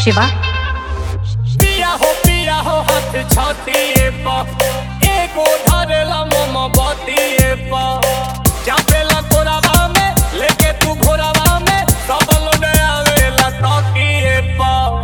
शिवा पिया हो हाथ छाती पर एगो धरेला मोमबत्ती पर जापेला कोरावा में लेके तू घोरावा में सब लोग आवेला तकिए पर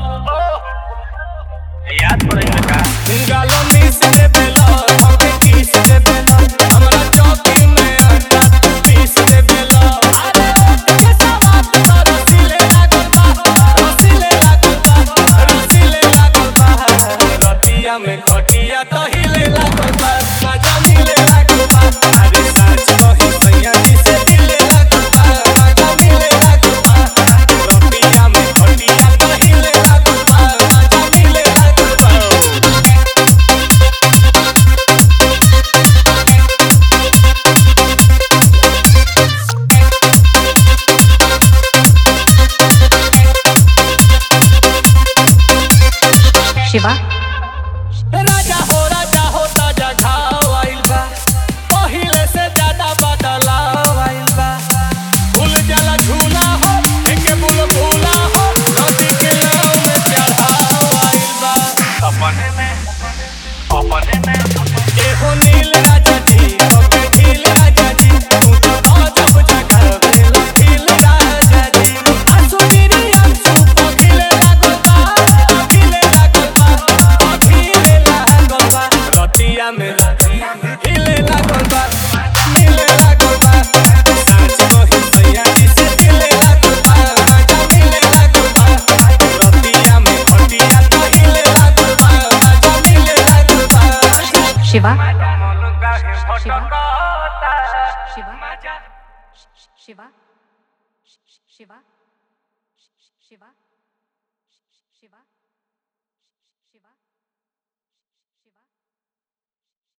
याद पड़ेगा का गालो मिस दे बेला हमके किस दे बेला हमरा चौकी में आटा पीस दे बेला अरे के सवात तो रसीले लागल बा रसीले लागल बा रसीले लागल बा रतिया में खटिया तो हिले लागल बा मजा मिले लागल बा अरे सच कही सैया जी से दिले लागल बा मजा मिले लागल बा रतिया में खटिया तो हिले लागल बा मजा मिले लागल बा शिवा राजा हो ताजा घाव आइल बा पहिले से ज्यादा बदलाव आइल बा भूल जाला झूला हो एके बुलबुला हो नदी के नाव में चढ़ाव आइल बा अपने में एहो नील राजा जी कबे ढील राजा जी तू तो जब जगावेला ढील राजा जी आंसू आंसू पखिले लागल बा पखिले लागल बा पखिले लागल बा रतिया में हिले लागल बा हिले लागल बा सच कही सैया जी से हिले लागल बा मजा मिले लागल बा रतिया में खटिया तो हिले लागल बा मजा मिले लागल बा शिवा शिवा शिवा शिवा शिवा शिवा शिवा शिवा